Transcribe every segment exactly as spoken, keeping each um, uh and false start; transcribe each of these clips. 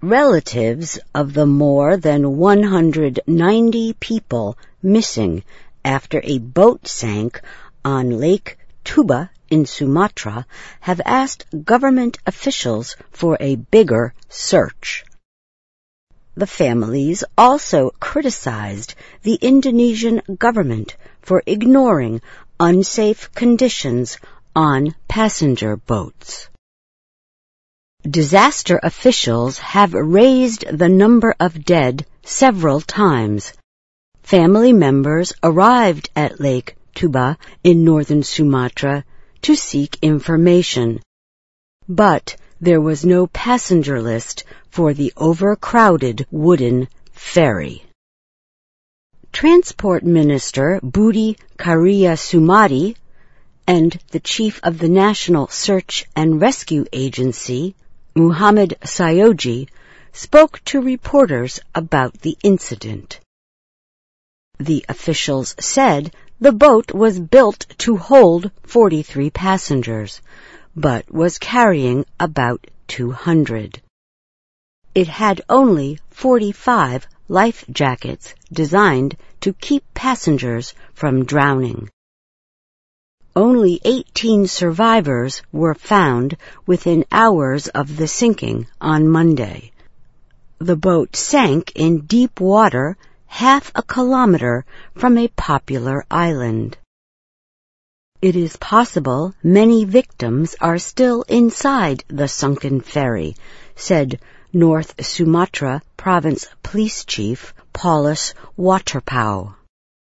Relatives of the more than one hundred ninety people missing after a boat sank on Lake Tuba in Sumatra have asked government officials for a bigger search. The families also criticized the Indonesian government for ignoring unsafe conditions on passenger boats. Disaster officials have raised the number of dead several times. Family members arrived at Lake Tuba in northern Sumatra to seek information, but there was no passenger list for the overcrowded wooden ferry. Transport Minister Budi Karya Sumadi and the chief of the National Search and Rescue Agency, Muhammad Sayoji, spoke to reporters about the incident. The officials said the boat was built to hold forty-three passengers, but was carrying about two hundred. It had only forty-five life jackets designed to keep passengers from drowning. Only eighteen survivors were found within hours of the sinking on Monday. The boat sank in deep water half a kilometer from a popular island. It is possible many victims are still inside the sunken ferry, said North Sumatra Province Police Chief Paulus Waterpauw.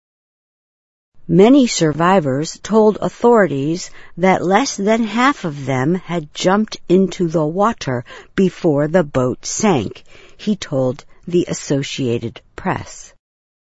Many survivors told authorities that less than half of them had jumped into the water before the boat sank, he told the Associated Press.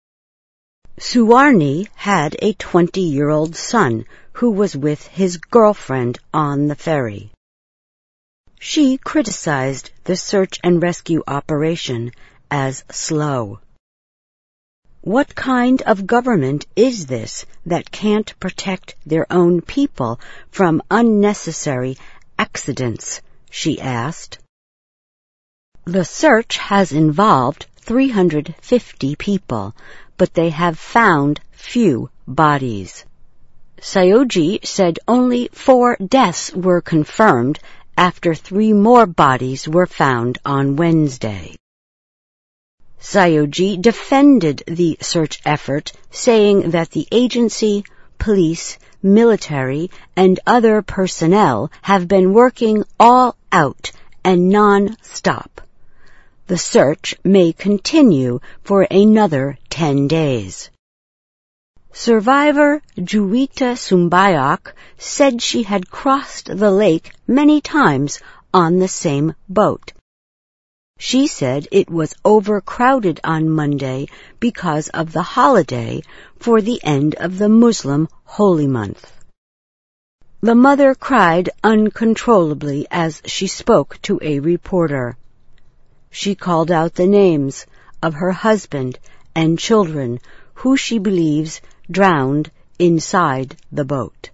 Suwarni had a twenty-year-old son who was with his girlfriend on the ferry. She criticized the search and rescue operation as slow. What kind of government is this that can't protect their own people from unnecessary accidents? She asked. The search has involved three hundred fifty people, but they have found few bodies. Sayoji said only four deaths were confirmed after three more bodies were found on Wednesday. Sayoji defended the search effort, saying that the agency, police, military, and other personnel have been working all out and non-stop. The search may continue for another ten days. Survivor Juwita Sumbayak said she had crossed the lake many times on the same boat. She said it was overcrowded on Monday because of the holiday for the end of the Muslim holy month. The mother cried uncontrollably as she spoke to a reporter. She called out the names of her husband and children who she believes drowned inside the boat.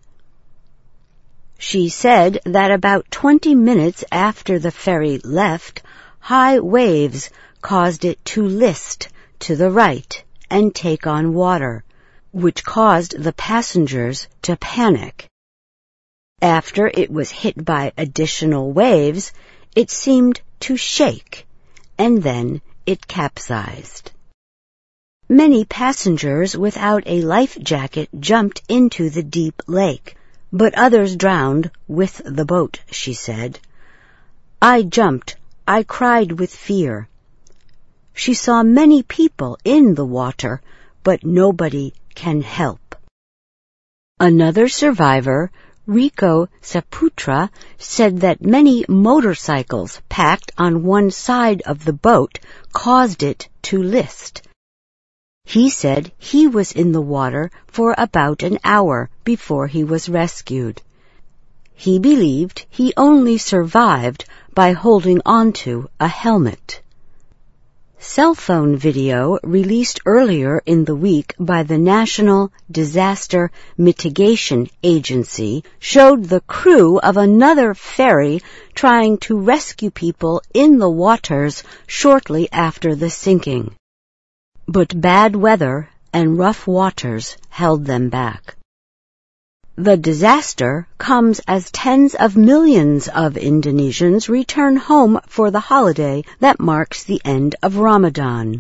She said that about twenty minutes after the ferry left, high waves caused it to list to the right and take on water, which caused the passengers to panic. After it was hit by additional waves, it seemed to shake, and then it capsized. Many passengers without a life jacket jumped into the deep lake, but others drowned with the boat, she said. I jumped. I cried with fear. She saw many people in the water, but nobody can help. Another survivor, Rico Saputra, said that many motorcycles packed on one side of the boat caused it to list. He said he was in the water for about an hour before he was rescued. He believed he only survived by holding onto a helmet. Cell phone video released earlier in the week by the National Disaster Mitigation Agency showed the crew of another ferry trying to rescue people in the waters shortly after the sinking. But bad weather and rough waters held them back. The disaster comes as tens of millions of Indonesians return home for the holiday that marks the end of Ramadan.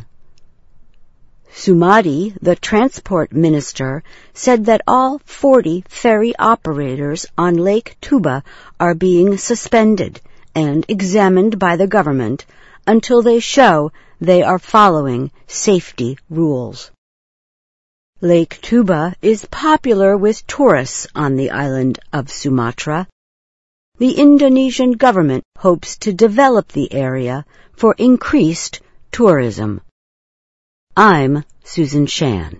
Sumadi, the transport minister, said that all forty ferry operators on Lake Tuba are being suspended and examined by the government until they show they are following safety rules. Lake Tuba is popular with tourists on the island of Sumatra. The Indonesian government hopes to develop the area for increased tourism. I'm Susan Shan.